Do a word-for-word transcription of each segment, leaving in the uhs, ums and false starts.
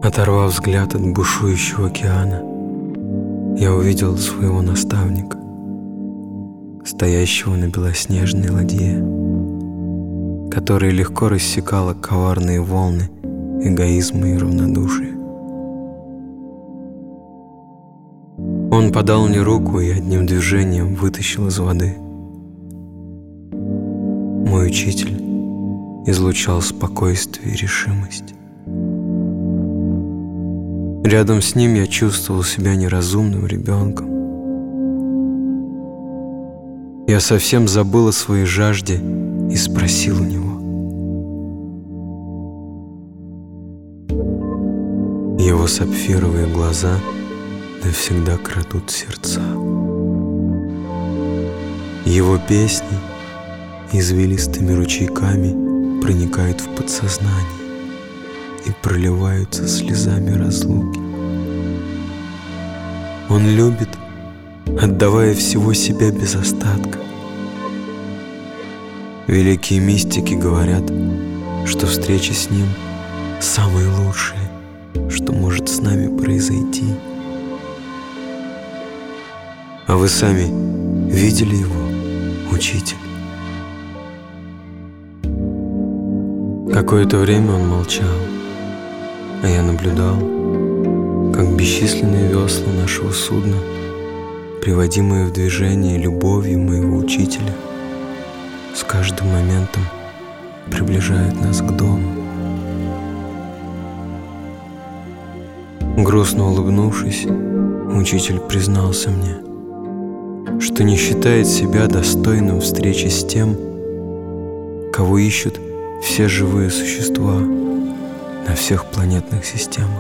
Оторвав взгляд от бушующего океана, я увидел своего наставника, стоящего на белоснежной ладье, которая легко рассекала коварные волны эгоизма и равнодушия. Он подал мне руку и одним движением вытащил из воды. Мой учитель излучал спокойствие и решимость. Рядом с ним я чувствовал себя неразумным ребенком. Я совсем забыл о своей жажде и спросил у него. Его сапфировые глаза навсегда крадут сердца. Его песни извилистыми ручейками проникают в подсознание и проливаются слезами разлуки. Он любит, отдавая всего себя без остатка. Великие мистики говорят, что встреча с ним самое лучшее, что может с нами произойти. А вы сами видели его, учитель? Какое-то время он молчал, а я наблюдал, как бесчисленные весла нашего судна, приводимые в движение любовью моего учителя, с каждым моментом приближают нас к дому. Грустно улыбнувшись, учитель признался мне, что не считает себя достойным встречи с тем, кого ищут все живые существа на всех планетных системах.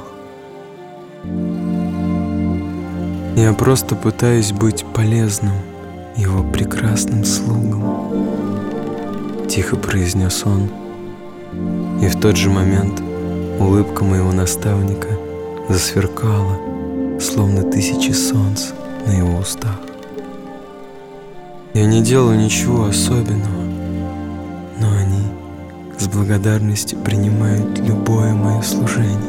Я просто пытаюсь быть полезным его прекрасным слугам, тихо произнес он, и в тот же момент улыбка моего наставника засверкала, словно тысячи солнц на его устах. Я не делаю ничего особенного, но они с благодарностью принимают любое мое служение.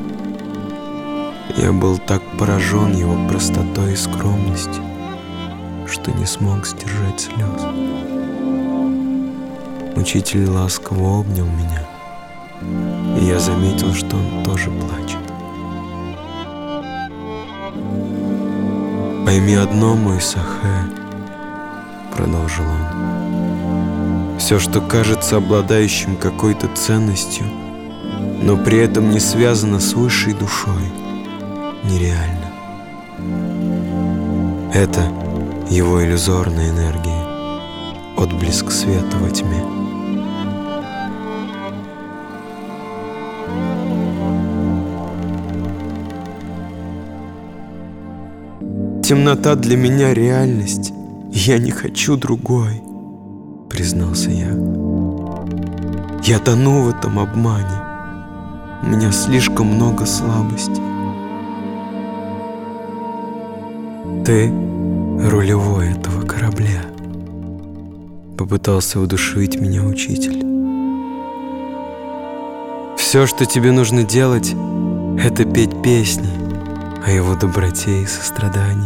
Я был так поражен его простотой и скромностью, что не смог сдержать слез. Учитель ласково обнял меня, и я заметил, что он тоже плачет. «Пойми одно, мой Сахэ», — продолжил он, «все, что кажется обладающим какой-то ценностью, но при этом не связано с высшей душой, нереально. Это его иллюзорная энергия, отблеск света во тьме. Темнота для меня реальность, я не хочу другой», — признался я. «Я тону в этом обмане, у меня слишком много слабостей». «Ты рулевой этого корабля», — попытался воодушевить меня учитель. «Все, что тебе нужно делать, это петь песни о его доброте и сострадании.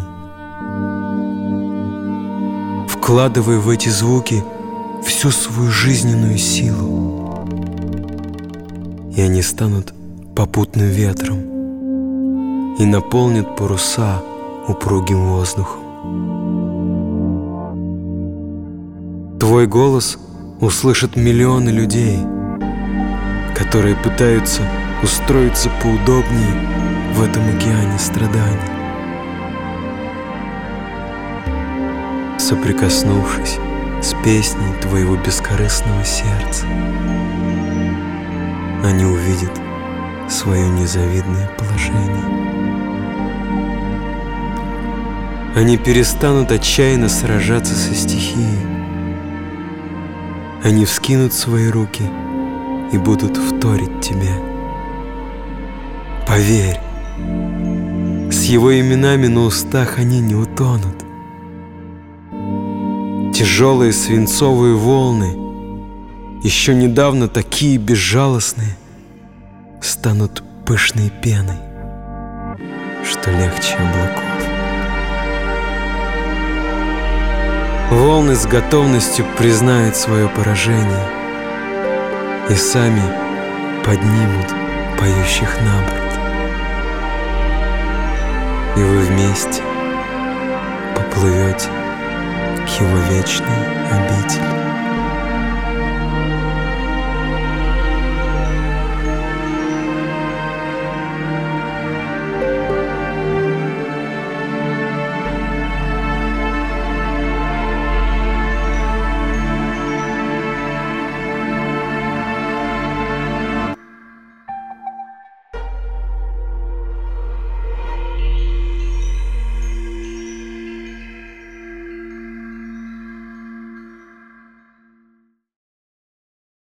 Вкладывай в эти звуки всю свою жизненную силу, и они станут попутным ветром и наполнят паруса упругим воздухом. Твой голос услышат миллионы людей, которые пытаются устроиться поудобнее в этом океане страданий. Соприкоснувшись с песней твоего бескорыстного сердца, они увидят свое незавидное положение. Они перестанут отчаянно сражаться со стихией. Они вскинут свои руки и будут вторить тебе. Поверь, с его именами на устах они не утонут. Тяжелые свинцовые волны, еще недавно такие безжалостные, станут пышной пеной, что легче облаков. Волны с готовностью признают свое поражение и сами поднимут поющих на борт. И вы вместе поплывете к его вечной обители.